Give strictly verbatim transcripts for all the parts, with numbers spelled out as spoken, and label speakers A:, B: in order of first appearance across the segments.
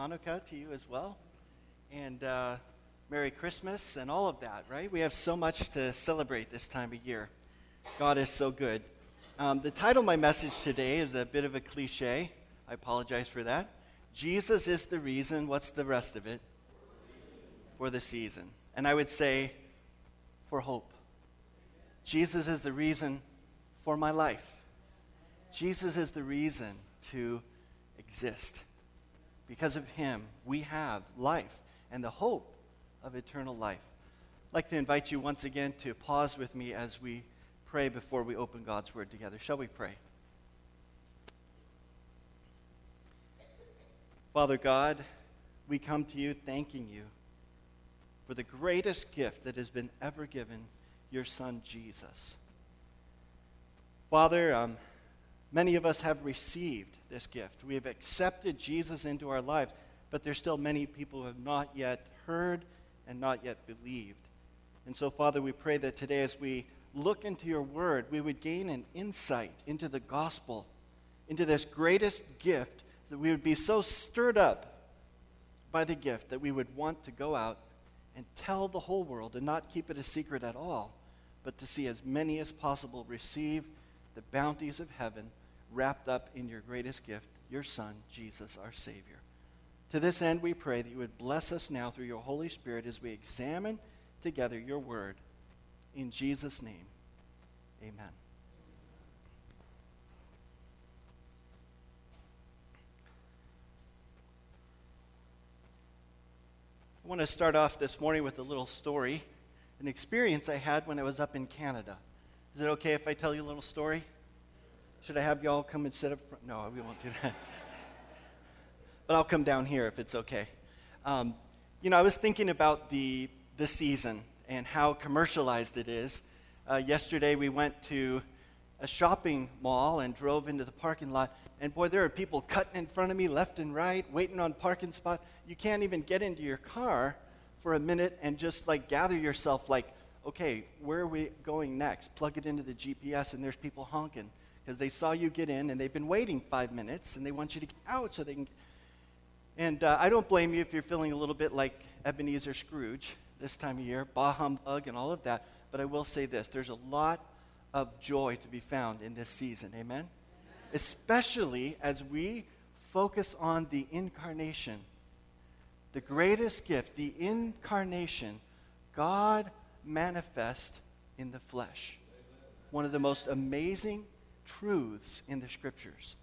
A: Hanukkah to you as well. And uh, Merry Christmas and all of that, right? We have so much to celebrate this time of year. God is so good. Um, the title of my message today is a bit of a cliche. I apologize for that. Jesus is the reason. What's the rest of it? For the season. And I would say, for hope. Jesus is the reason for my life. Jesus is the reason to exist. Because of him, we have life and the hope of eternal life. I'd like to invite you once again to pause with me as we pray before we open God's Word together. Shall we pray? Father God, we come to you thanking you for the greatest gift that has been ever given, your Son, Jesus. Father, um, many of us have received this gift. We have accepted Jesus into our lives, but there's still many people who have not yet heard and not yet believed. And so, Father, we pray that today as we look into your word, we would gain an insight into the gospel, into this greatest gift, that we would be so stirred up by the gift that we would want to go out and tell the whole world and not keep it a secret at all, but to see as many as possible receive the bounties of heaven wrapped up in your greatest gift, your Son, Jesus, our Savior. To this end, we pray that you would bless us now through your Holy Spirit as we examine together your word. In Jesus' name, amen. I want to start off this morning with a little story, an experience I had when I was up in Canada. Is it okay if I tell you a little story? Should I have y'all come and sit up front? No, we won't do that. But I'll come down here if it's okay. Um, you know, I was thinking about the, the season and how commercialized it is. Uh, yesterday we went to a shopping mall and drove into the parking lot. And boy, there are people cutting in front of me left and right, waiting on parking spots. You can't even get into your car for a minute and just like gather yourself like, okay, where are we going next? Plug it into the G P S and there's people honking because they saw you get in and they've been waiting five minutes and they want you to get out so they can. And uh, I don't blame you if you're feeling a little bit like Ebenezer Scrooge this time of year, bah humbug and all of that. But I will say this, there's a lot of joy to be found in this season, amen? Amen. Especially as we focus on the incarnation, the greatest gift, the incarnation, God manifest in the flesh. One of the most amazing truths in the scriptures.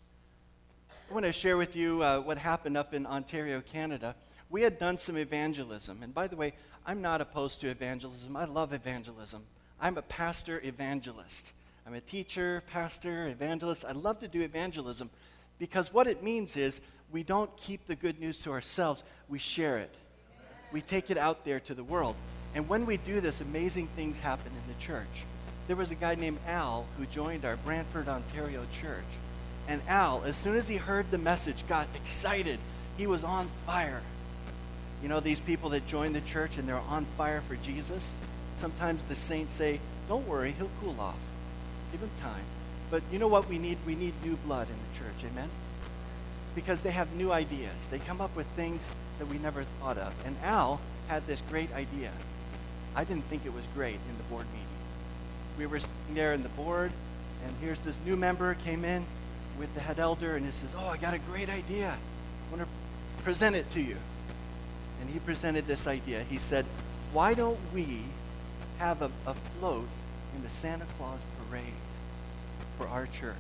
A: I want to share with you uh, what happened up in Ontario, Canada. We had done some evangelism. And by the way, I'm not opposed to evangelism. I love evangelism. I'm a pastor evangelist. I'm a teacher, pastor, evangelist. I love to do evangelism because what it means is we don't keep the good news to ourselves. We share it. We take it out there to the world. And when we do this, amazing things happen in the church. There was a guy named Al who joined our Brantford, Ontario church. And Al, as soon as he heard the message, got excited. He was on fire. You know, these people that join the church and they're on fire for Jesus, sometimes the saints say, don't worry, he'll cool off. Give him time. But you know what we need? We need new blood in the church, amen? Because they have new ideas. They come up with things that we never thought of. And Al had this great idea. I didn't think it was great in the board meeting. We were sitting there in the board, and here's this new member came in with the head elder, and he says, oh, I got a great idea. I want to present it to you. And he presented this idea. He said, why don't we have a, a float in the Santa Claus parade for our church?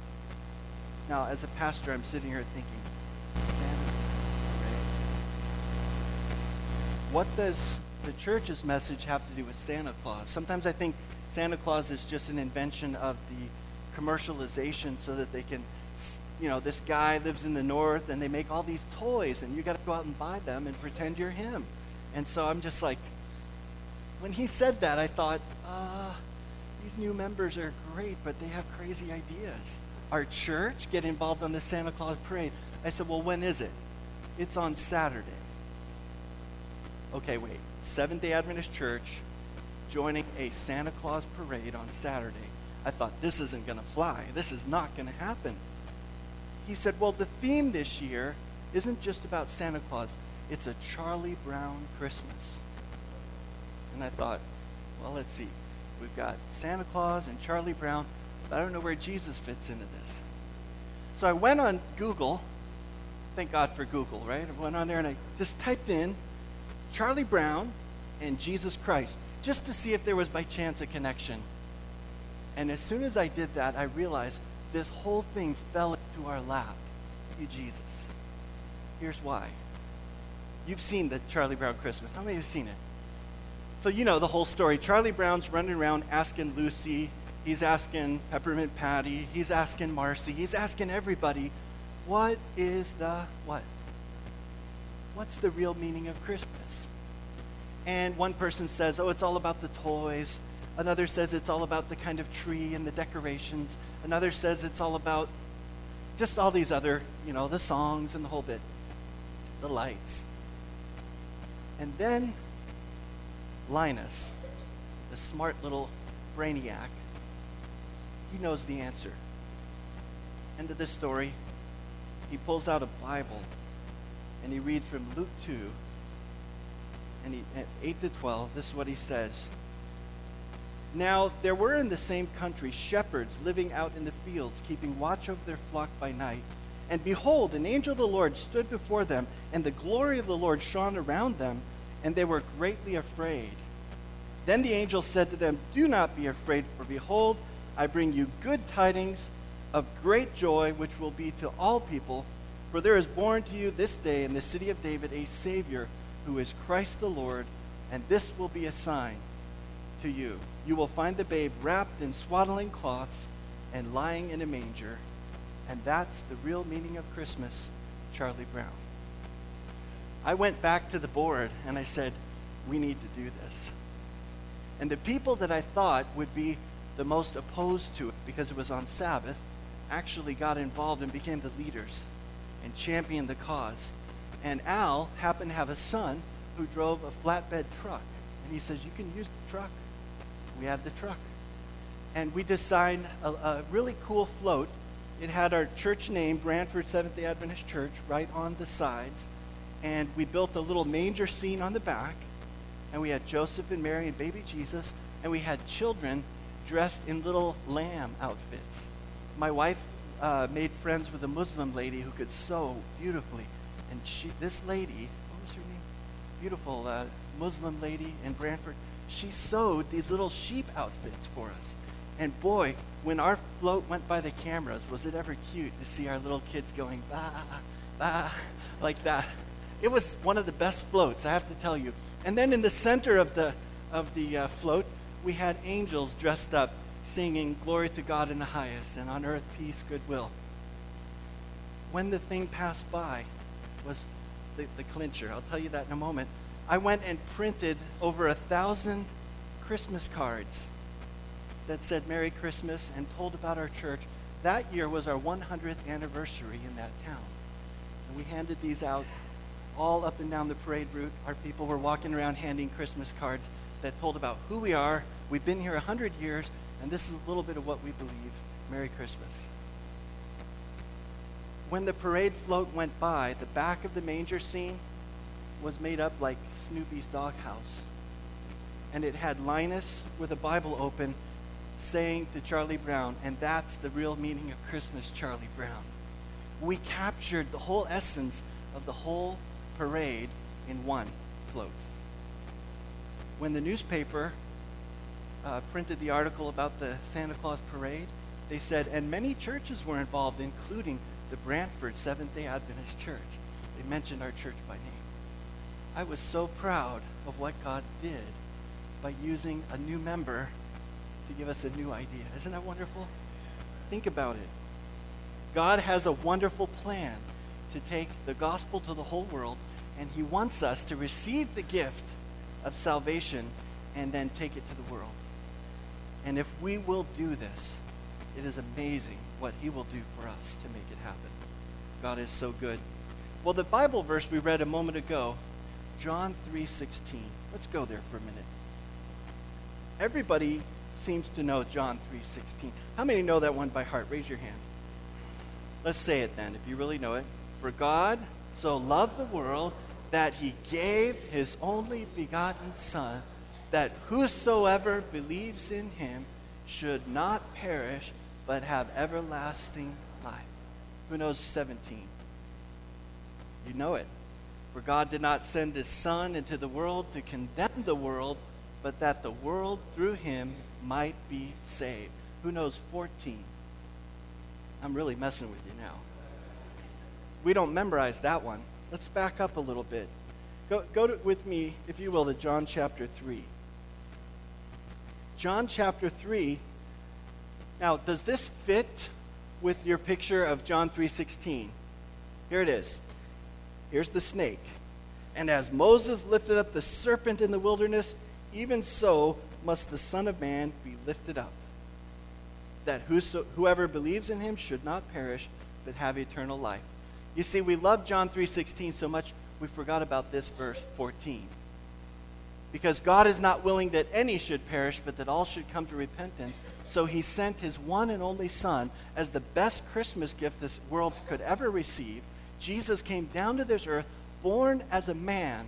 A: Now, as a pastor, I'm sitting here thinking, Santa Claus parade. What does the church's message have to do with Santa Claus? Sometimes I think Santa Claus is just an invention of the commercialization so that they can, you know, this guy lives in the north and they make all these toys and you got to go out and buy them and pretend you're him. And so I'm just like, when he said that, I thought, uh, these new members are great, but they have crazy ideas. Our church get involved on the Santa Claus parade. I said, well, when is it? It's on Saturday. Okay, wait. Seventh-day Adventist Church joining a Santa Claus parade on Saturday. I thought, this isn't going to fly. This is not going to happen. He said, well, the theme this year isn't just about Santa Claus. It's a Charlie Brown Christmas. And I thought, well, let's see. We've got Santa Claus and Charlie Brown, but I don't know where Jesus fits into this. So I went on Google. Thank God for Google, right? I went on there and I just typed in Charlie Brown and Jesus Christ, just to see if there was by chance a connection. And as soon as I did that, I realized this whole thing fell into our lap. You, Jesus. Here's why. You've seen the Charlie Brown Christmas. How many have seen it? So you know the whole story. Charlie Brown's running around asking Lucy. He's asking Peppermint Patty. He's asking Marcy. He's asking everybody, what is the what? What's the real meaning of Christmas? And one person says, oh, it's all about the toys. Another says it's all about the kind of tree and the decorations. Another says it's all about just all these other, you know, the songs and the whole bit, the lights. And then Linus, the smart little brainiac, he knows the answer. End of this story, he pulls out a Bible and he reads from Luke two, and he, at eight to twelve, this is what he says. Now there were in the same country shepherds living out in the fields, keeping watch over their flock by night. And behold, an angel of the Lord stood before them, and the glory of the Lord shone around them, and they were greatly afraid. Then the angel said to them, do not be afraid, for behold, I bring you good tidings of great joy, which will be to all people. For there is born to you this day in the city of David a Savior, who is Christ the Lord, and this will be a sign to you. You will find the babe wrapped in swaddling cloths and lying in a manger. And that's the real meaning of Christmas, Charlie Brown. I went back to the board and I said, we need to do this. And the people that I thought would be the most opposed to it because it was on Sabbath actually got involved and became the leaders and championed the cause. And Al happened to have a son who drove a flatbed truck. And he says, you can use the truck. We had the truck. And we designed a, a really cool float. It had our church name, Brantford Seventh-day Adventist Church, right on the sides. And we built a little manger scene on the back. And we had Joseph and Mary and baby Jesus. And we had children dressed in little lamb outfits. My wife uh, made friends with a Muslim lady who could sew beautifully. And she, this lady, what was her name? Beautiful uh, Muslim lady in Brantford. She sewed these little sheep outfits for us. And boy, when our float went by the cameras, was it ever cute to see our little kids going, bah, bah, like that. It was one of the best floats, I have to tell you. And then in the center of the, of the uh, float, we had angels dressed up, singing, glory to God in the highest, and on earth peace, goodwill. When the thing passed by was the, the clincher. I'll tell you that in a moment. I went and printed over a thousand Christmas cards that said Merry Christmas and told about our church. That year was our one hundredth anniversary in that town. And we handed these out all up and down the parade route. Our people were walking around handing Christmas cards that told about who we are. We've been here one hundred years, and this is a little bit of what we believe. Merry Christmas. When the parade float went by, the back of the manger scene was made up like Snoopy's doghouse. And it had Linus with a Bible open saying to Charlie Brown, and that's the real meaning of Christmas, Charlie Brown. We captured the whole essence of the whole parade in one float. When the newspaper uh, printed the article about the Santa Claus parade, they said, and many churches were involved, including the Brantford Seventh-day Adventist Church. They mentioned our church by name. I was so proud of what God did by using a new member to give us a new idea. Isn't that wonderful? Think about it. God has a wonderful plan to take the gospel to the whole world, and he wants us to receive the gift of salvation and then take it to the world. And if we will do this, it is amazing what he will do for us to make it happen. God is so good. Well, the Bible verse we read a moment ago, John three sixteen. Let's go there for a minute. Everybody seems to know John three sixteen. How many know that one by heart? Raise your hand. Let's say it then, if you really know it. For God so loved the world that he gave his only begotten Son, that whosoever believes in him should not perish, but have everlasting life. Who knows seventeen? You know it. For God did not send his Son into the world to condemn the world, but that the world through him might be saved. Who knows fourteen? I'm really messing with you now. We don't memorize that one. Let's back up a little bit. Go, go to, with me, if you will, to John chapter three. John chapter three. Now, does this fit with your picture of John three sixteen? Here it is. Here's the snake. And as Moses lifted up the serpent in the wilderness, even so must the Son of Man be lifted up, that whoso, whoever believes in him should not perish, but have eternal life. You see, we love John three sixteen so much, we forgot about this verse fourteen. Because God is not willing that any should perish, but that all should come to repentance. So he sent his one and only Son as the best Christmas gift this world could ever receive. Jesus came down to this earth, born as a man,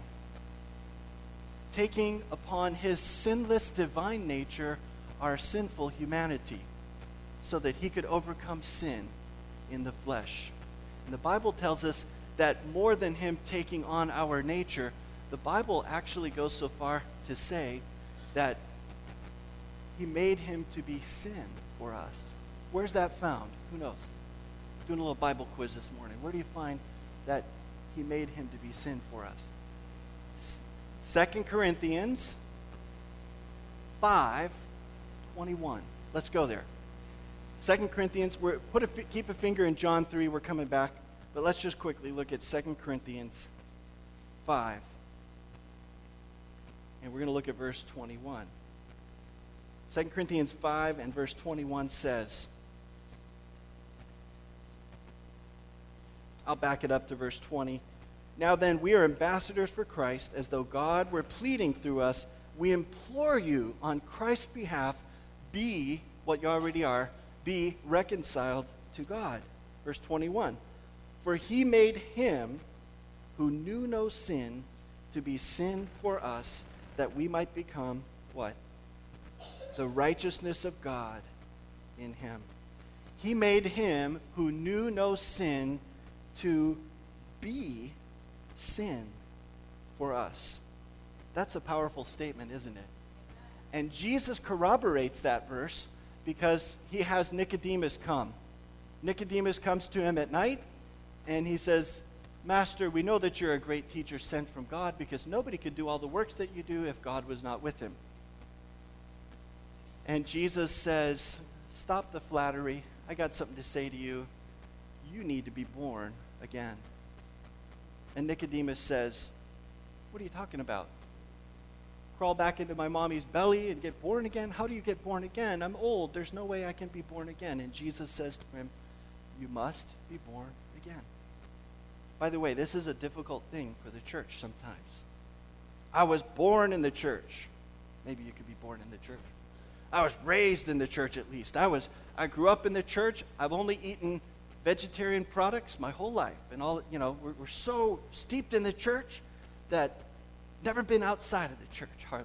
A: taking upon his sinless divine nature our sinful humanity, so that he could overcome sin in the flesh. And the Bible tells us that more than him taking on our nature, the Bible actually goes so far to say that he made him to be sin for us. Where's that found? Who knows? Doing a little Bible quiz this morning. Where do you find that he made him to be sin for us? Second Corinthians five twenty-one. Let's go there. Second Corinthians, we're, put a, keep a finger in John three, we're coming back. But let's just quickly look at Second Corinthians five. And we're going to look at verse twenty-one. Second Corinthians five and verse twenty-one says, I'll back it up to verse twenty. Now then, we are ambassadors for Christ, as though God were pleading through us. We implore you on Christ's behalf, be what you already are, be reconciled to God. Verse twenty-one. For he made him who knew no sin to be sin for us, that we might become what? The righteousness of God in him. He made him who knew no sin to be sin for us. That's a powerful statement, isn't it? And Jesus corroborates that verse because he has Nicodemus come. Nicodemus comes to him at night and he says, Master, we know that you're a great teacher sent from God, because nobody could do all the works that you do if God was not with him. And Jesus says, stop the flattery. I got something to say to you. You need to be born again. And Nicodemus says, what are you talking about? Crawl back into my mommy's belly and get born again? How do you get born again? I'm old. There's no way I can be born again. And Jesus says to him, you must be born again. By the way, this is a difficult thing for the church sometimes. I was born in the church. Maybe you could be born in the church. I was raised in the church at least. I was. I grew up in the church. I've only eaten vegetarian products my whole life. And all, you know, we're, we're so steeped in the church that never been outside of the church, hardly.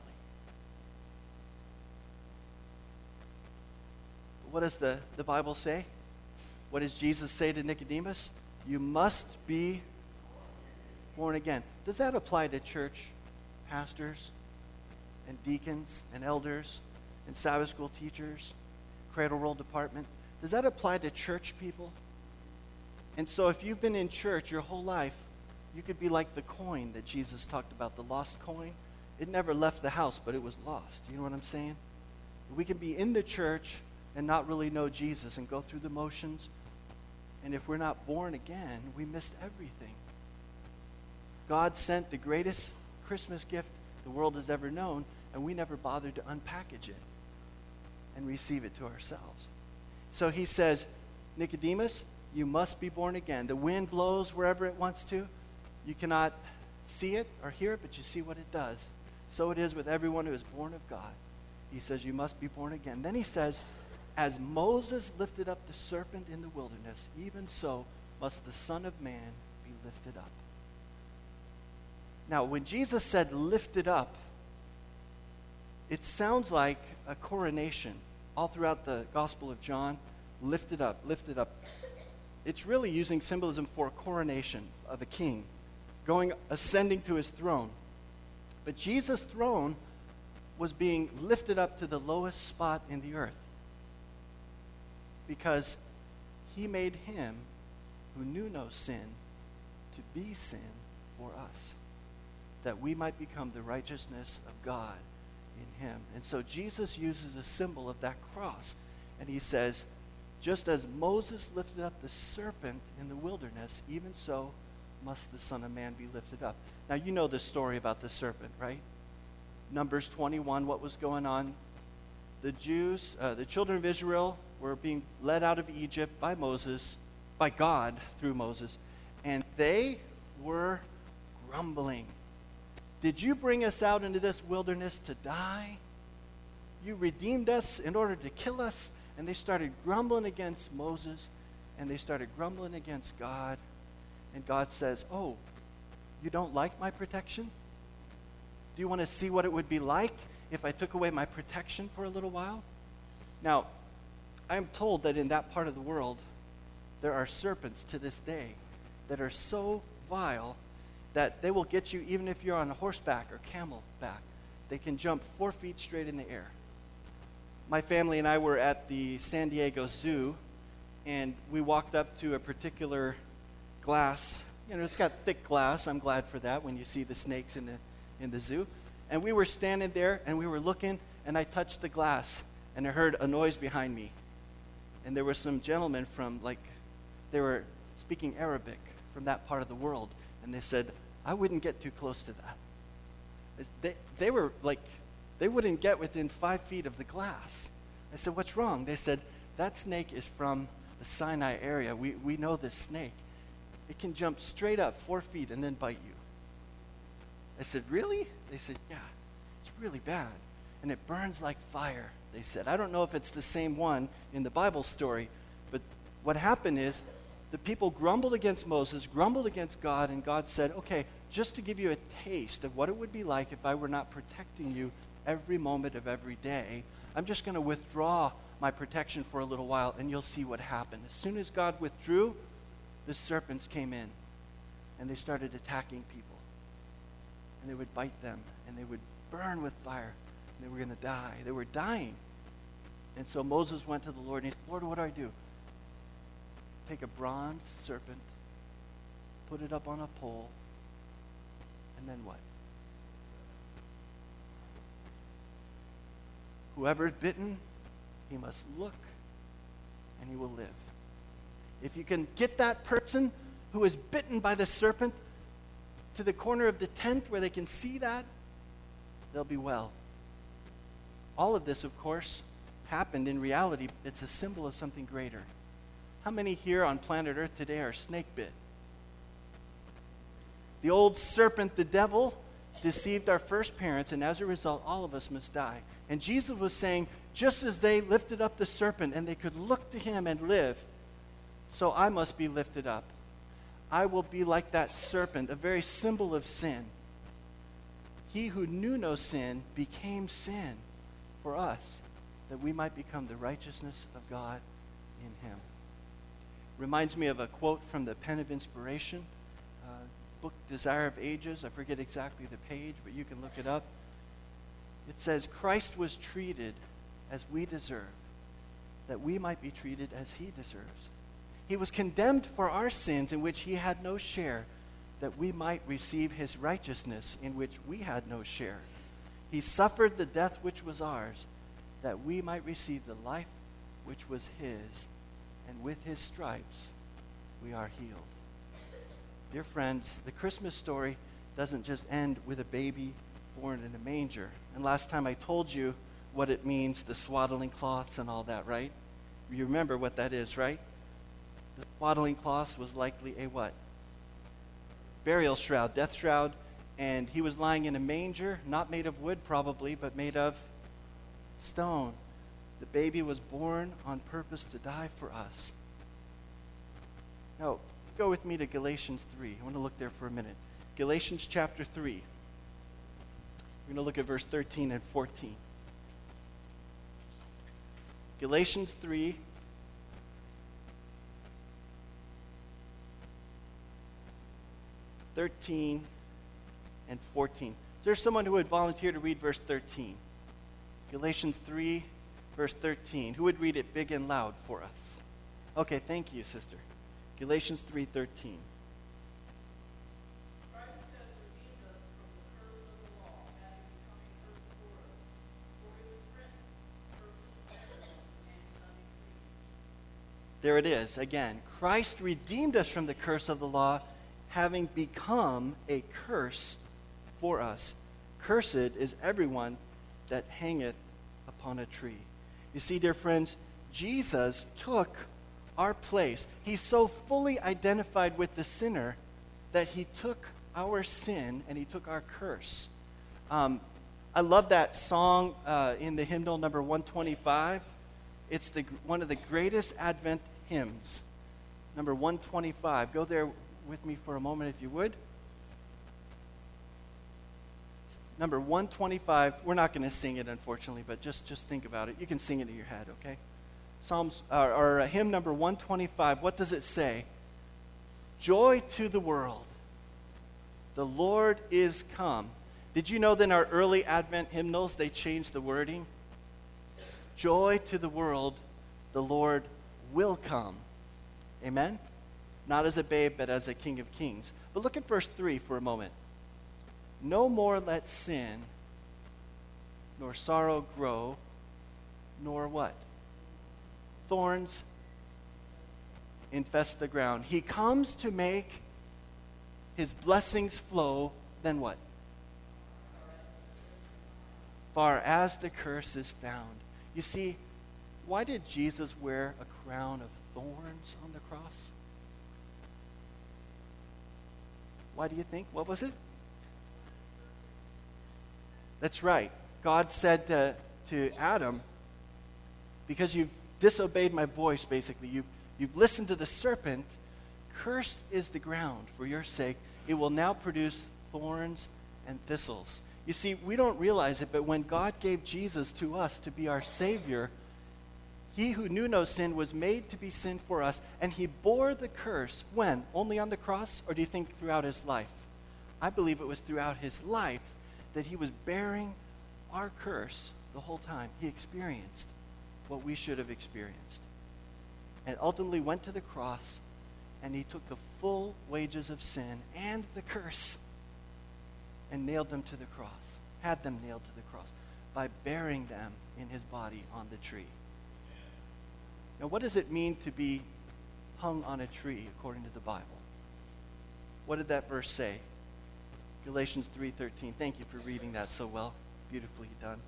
A: What does the, the Bible say? What does Jesus say to Nicodemus? You must be born again. Does that apply to church pastors and deacons and elders and Sabbath school teachers, cradle roll department? Does that apply to church people? And so if you've been in church your whole life, you could be like the coin that Jesus talked about, the lost coin. It never left the house, but it was lost. You know what I'm saying? We can be in the church and not really know Jesus and go through the motions. And if we're not born again, we missed everything. God sent the greatest Christmas gift the world has ever known, and we never bothered to unpackage it and receive it to ourselves. So he says, Nicodemus, you must be born again. The wind blows wherever it wants to. You cannot see it or hear it, but you see what it does. So it is with everyone who is born of God. He says, you must be born again. Then he says, as Moses lifted up the serpent in the wilderness, even so must the Son of Man be lifted up. Now, when Jesus said lifted up, it sounds like a coronation. All throughout the Gospel of John, lifted up, lifted up. It's really using symbolism for a coronation of a king, going, ascending to his throne. But Jesus' throne was being lifted up to the lowest spot in the earth because he made him who knew no sin to be sin for us, that we might become the righteousness of God in him. And so Jesus uses a symbol of that cross, and he says, just as Moses lifted up the serpent in the wilderness, even so must the Son of Man be lifted up. Now, you know the story about the serpent, right? Numbers twenty-one, what was going on? The Jews, uh, the children of Israel were being led out of Egypt by Moses, by God through Moses, and they were grumbling. Did you bring us out into this wilderness to die? You redeemed us in order to kill us. And they started grumbling against Moses, and they started grumbling against God. And God says, oh, you don't like my protection? Do you want to see what it would be like if I took away my protection for a little while? Now, I'm told that in that part of the world, there are serpents to this day that are so vile that they will get you even if you're on a horseback or camelback. They can jump four feet straight in the air. My family and I were at the San Diego Zoo, and we walked up to a particular glass. You know, it's got thick glass. I'm glad for that when you see the snakes in the in the zoo. And we were standing there, and we were looking, and I touched the glass, and I heard a noise behind me. And there were some gentlemen from, like, they were speaking Arabic from that part of the world, and they said, I wouldn't get too close to that. They, they were like, they wouldn't get within five feet of the glass. I said, what's wrong? They said, that snake is from the Sinai area. We, we know this snake. It can jump straight up four feet and then bite you. I said, really? They said, yeah, it's really bad. And it burns like fire, they said. I don't know if it's the same one in the Bible story, but what happened is the people grumbled against Moses, grumbled against God, and God said, okay, just to give you a taste of what it would be like if I were not protecting you every moment of every day, I'm just going to withdraw my protection for a little while, and you'll see what happened. As soon as God withdrew, the serpents came in, and they started attacking people. And they would bite them, and they would burn with fire, and they were going to die. They were dying. And so Moses went to the Lord, and he said, Lord, what do I do? Take a bronze serpent, put it up on a pole, and then what? Whoever is bitten, he must look, and he will live. If you can get that person who is bitten by the serpent to the corner of the tent where they can see that, they'll be well. All of this, of course, happened in reality. It's a symbol of something greater. How many here on planet Earth today are snake bit? The old serpent, the devil, deceived our first parents, and as a result, all of us must die. And Jesus was saying, just as they lifted up the serpent and they could look to him and live, so I must be lifted up. I will be like that serpent, a very symbol of sin. He who knew no sin became sin for us, that we might become the righteousness of God in him. Reminds me of a quote from the Pen of Inspiration, uh, book Desire of Ages. I forget exactly the page, but you can look it up. It says, Christ was treated as we deserve, that we might be treated as he deserves. He was condemned for our sins in which he had no share, that we might receive his righteousness in which we had no share. He suffered the death which was ours, that we might receive the life which was his, and with his stripes we are healed. Dear friends, the Christmas story doesn't just end with a baby born in a manger. And last time I told you what it means, the swaddling cloths and all that, right? You remember what that is, right? The swaddling cloths was likely a what? Burial shroud, death shroud, and he was lying in a manger, not made of wood probably, but made of stone. The baby was born on purpose to die for us. Now, go with me to Galatians three. I want to look there for a minute. Galatians chapter three. We're going to look at verse thirteen and fourteen. Galatians three, thirteen and fourteen. Is there someone who would volunteer to read verse thirteen? Galatians three, verse thirteen. Who would read it big and loud for us? Okay, thank you, sister. Galatians three thirteen.
B: Christ has redeemed us from the curse of the law, having become a curse for us. For it was written, "Cursed is everyone who hangs on a tree."
A: There it is again. Christ redeemed us from the curse of the law, having become a curse for us. Cursed is everyone that hangeth upon a tree. You see, dear friends, Jesus took our place. He's so fully identified with the sinner that he took our sin and he took our curse. Um, I love that song uh, in the hymnal number one twenty-five. It's the one of the greatest Advent hymns. Number one twenty-five. Go there with me for a moment if you would. Number one twenty-five. We're not going to sing it, unfortunately, but just, just think about it. You can sing it in your head, okay? Psalms or, or uh, hymn number one twenty-five. What does it say? Joy to the world. The Lord is come. Did you know that in our early Advent hymnals they changed the wording? Joy to the world. The Lord will come. Amen? Not as a babe, but as a King of Kings. But look at verse three for a moment. No more let sin nor sorrow grow, nor what? Thorns infest the ground. He comes to make his blessings flow, then what? Far as the curse is found. You see, why did Jesus wear a crown of thorns on the cross? Why do you think? What was it? That's right. God said to, to Adam, because you've disobeyed my voice, basically, you've, you've listened to the serpent, cursed is the ground for your sake. It will now produce thorns and thistles. You see, we don't realize it, but when God gave Jesus to us to be our Savior, he who knew no sin was made to be sin for us, and he bore the curse. When? Only on the cross? Or do you think throughout his life? I believe it was throughout his life that he was bearing our curse the whole time. He experienced what we should have experienced. And ultimately went to the cross, and he took the full wages of sin and the curse and nailed them to the cross, had them nailed to the cross by bearing them in his body on the tree. Now, what does it mean to be hung on a tree according to the Bible? What did that verse say? Galatians three thirteen. Thank you for reading that so well. Beautifully done.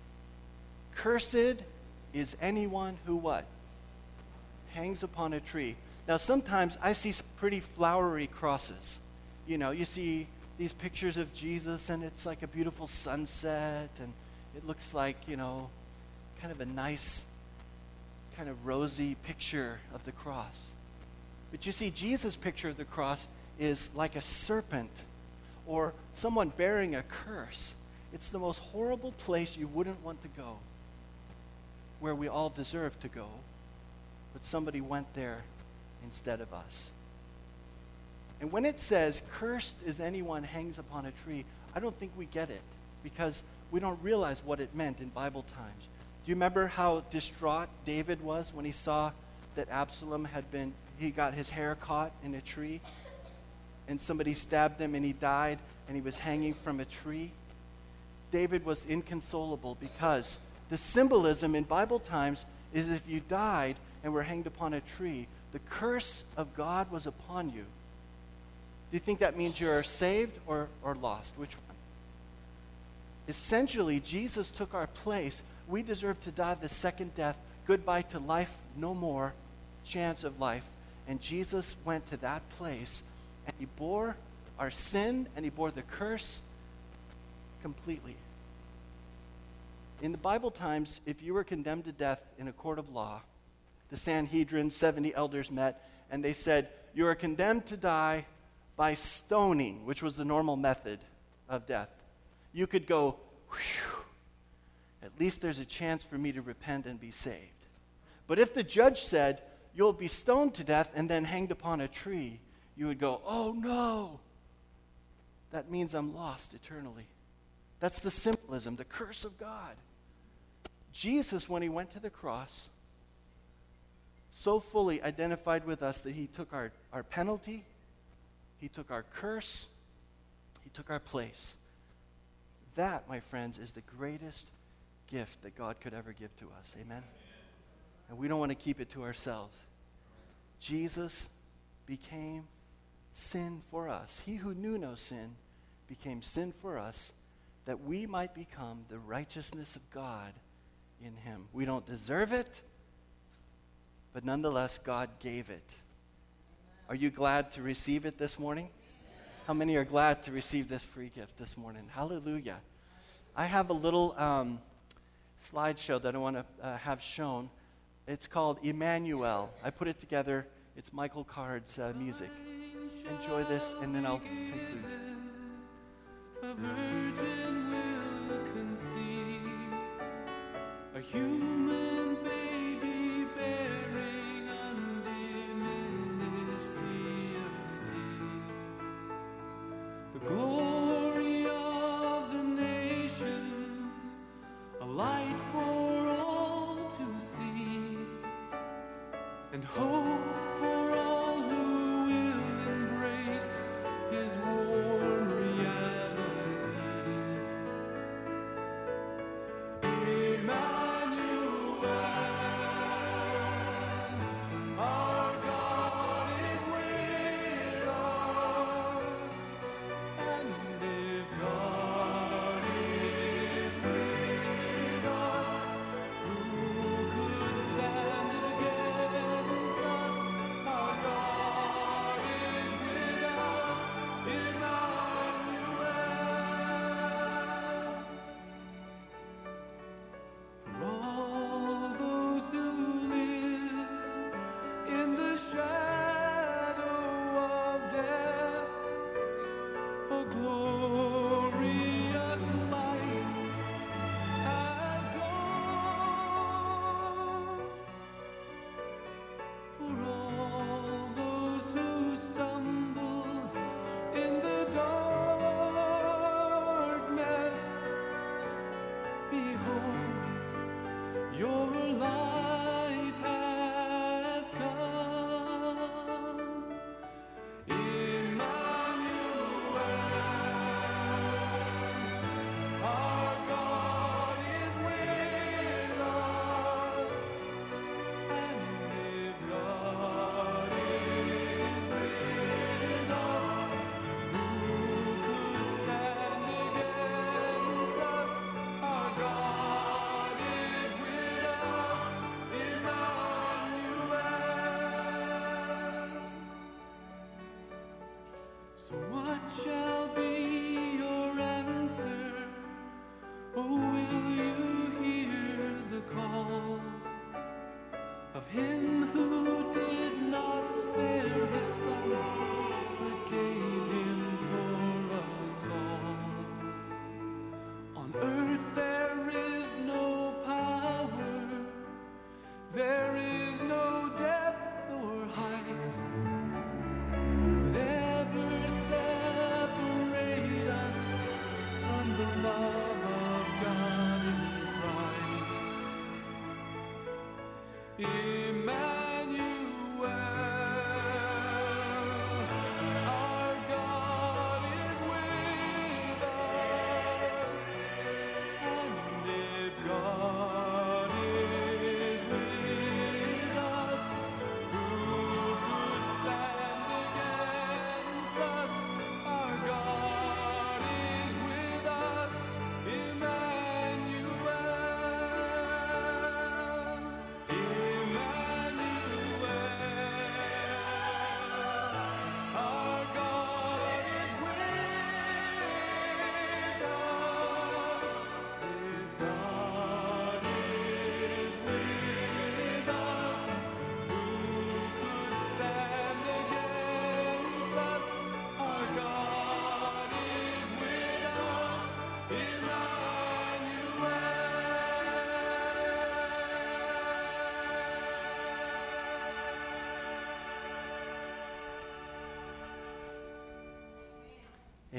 A: Cursed is anyone who what? Hangs upon a tree. Now, sometimes I see pretty flowery crosses. You know, you see these pictures of Jesus, and it's like a beautiful sunset, and it looks like, you know, kind of a nice, kind of rosy picture of the cross. But you see, Jesus' picture of the cross is like a serpent or someone bearing a curse. It's the most horrible place you wouldn't want to go, where we all deserve to go, but somebody went there instead of us. And when it says, cursed is anyone hangs upon a tree, I don't think we get it, because we don't realize what it meant in Bible times. Do you remember how distraught David was when he saw that Absalom had been, he got his hair caught in a tree, and somebody stabbed him and he died, and he was hanging from a tree? David was inconsolable, because the symbolism in Bible times is if you died and were hanged upon a tree, the curse of God was upon you. Do you think that means you're saved or, or lost? Which one? Essentially, Jesus took our place. We deserve to die the second death, goodbye to life, no more chance of life. And Jesus went to that place, and he bore our sin, and he bore the curse completely. In the Bible times, if you were condemned to death in a court of law, the Sanhedrin, seventy elders met, and they said, you are condemned to die by stoning, which was the normal method of death, you could go, whew, at least there's a chance for me to repent and be saved. But if the judge said, you'll be stoned to death and then hanged upon a tree, you would go, oh no, that means I'm lost eternally. That's the symbolism, the curse of God. Jesus, when he went to the cross, so fully identified with us that he took our, our penalty, he took our curse, he took our place. That, my friends, is the greatest gift that God could ever give to us. Amen? And we don't want to keep it to ourselves. Jesus became sin for us. He who knew no sin became sin for us, that we might become the righteousness of God in him. We don't deserve it, but nonetheless, God gave it. Are you glad to receive it this morning? How many are glad to receive this free gift this morning? Hallelujah. I have a little um, slideshow that I want to uh, have shown. It's called Emmanuel. I put it together. It's Michael Card's uh, music. Enjoy this, and then I'll conclude.
C: A virgin will conceive, a human baby bearing undiminished deity. The glory of the nations, a light for all to see, and hope for all who will embrace his warm reality. Emmanuel.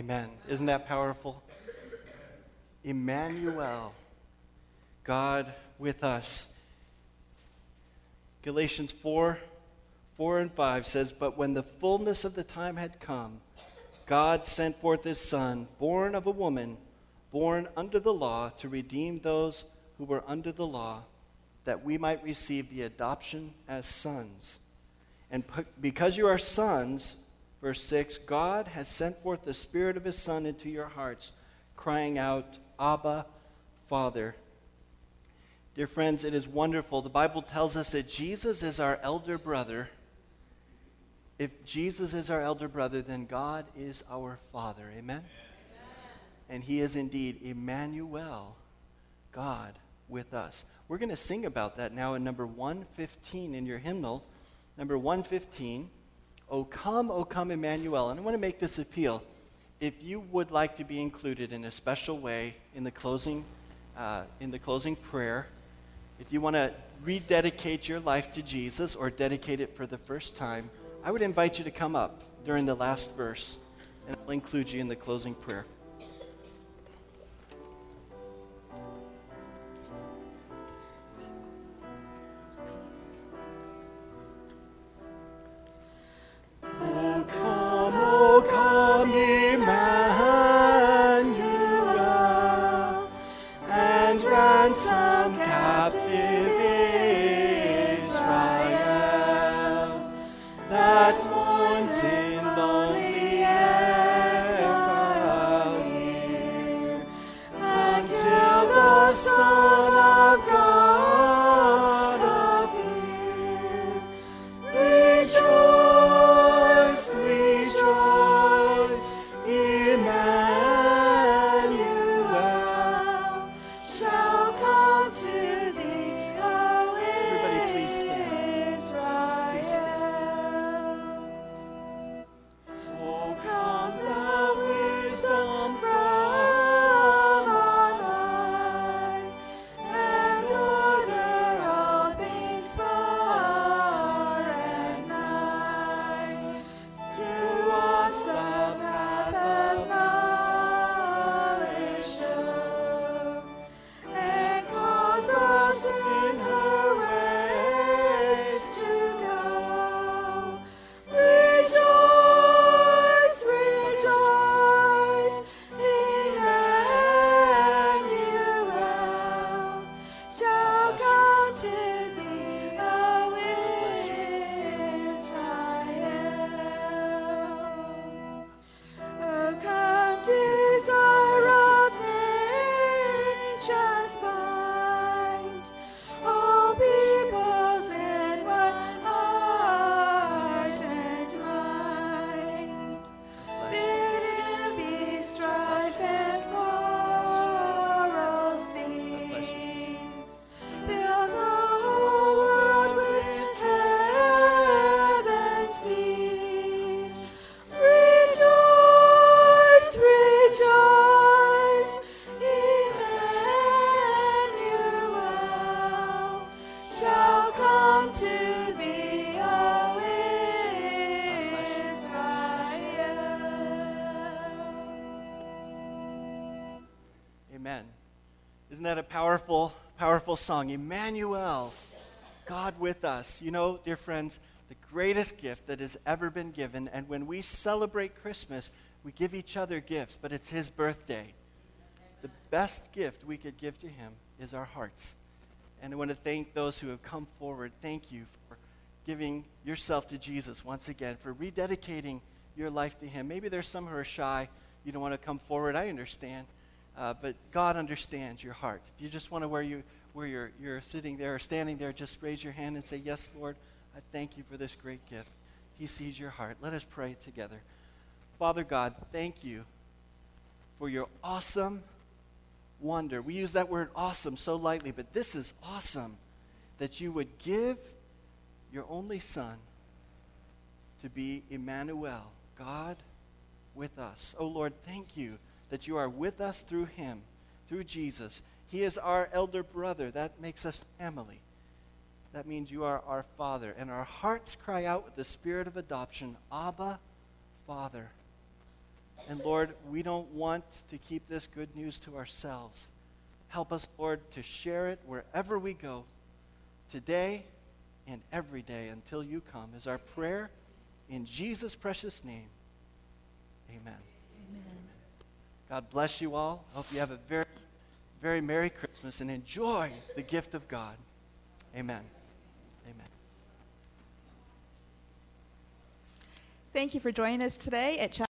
A: Amen. Isn't that powerful? Emmanuel, God with us. Galatians four, four and five says, "But when the fullness of the time had come, God sent forth his Son, born of a woman, born under the law, to redeem those who were under the law, that we might receive the adoption as sons. And p- because you are sons," verse six, "God has sent forth the Spirit of his Son into your hearts, crying out, Abba, Father." Dear friends, it is wonderful. The Bible tells us that Jesus is our elder brother. If Jesus is our elder brother, then God is our Father. Amen? Amen. And he is indeed Emmanuel, God with us. We're going to sing about that now in number one fifteen in your hymnal. Number one fifteen, "O come, O come, Emmanuel." And I want to make this appeal. If you would like to be included in a special way in the closing, uh, in the closing prayer, if you want to rededicate your life to Jesus or dedicate it for the first time, I would invite you to come up during the last verse, and I'll include you in the closing prayer. O come, O come, Emmanuel, and ransom captive Israel, that mourns in lonely exile here, until the Son of God appear. Rejoice, rejoice, Emmanuel shall come to thee, O Everybody please stand. Israel. O come, thou wisdom from on high, and order all things far and nigh. To us the path of knowledge show, and cause us in her ways to go. Rejoice, rejoice, Emmanuel shall come to thee, O Israel. O come, desire of nations bind, all peoples in one heart and mind. Bid him be strife and quarrel cease. Fill the whole world with heaven's peace. Rejoice, rejoice, Emmanuel shall come to thee, O Israel. Amen. Isn't that a powerful, powerful song? Emmanuel, God with us. You know, dear friends, the greatest gift that has ever been given, and when we celebrate Christmas, we give each other gifts, but it's his birthday. The best gift we could give to him is our hearts. And I want to thank those who have come forward. Thank you for giving yourself to Jesus once again, for rededicating your life to him. Maybe there's some who are shy. You don't want to come forward. I understand. Uh, but God understands your heart. If you just want to, where, you, where you're, you're sitting there or standing there, just raise your hand and say, "Yes, Lord, I thank you for this great gift." He sees your heart. Let us pray together. Father God, thank you for your awesome wonder. We use that word awesome so lightly, but this is awesome, that you would give your only Son to be Emmanuel, God with us. Oh Lord, thank you that you are with us through him, through Jesus. He is our elder brother. That makes us family. That means you are our Father. And our hearts cry out with the spirit of adoption, Abba, Father. And Lord, we don't want to keep this good news to ourselves. Help us, Lord, to share it wherever we go, today and every day until you come, is our prayer in Jesus' precious name. Amen.
D: Amen.
A: God bless you all. I hope you have a very, very Merry Christmas and enjoy the gift of God. Amen. Amen.
D: Thank you for joining us today at Chapel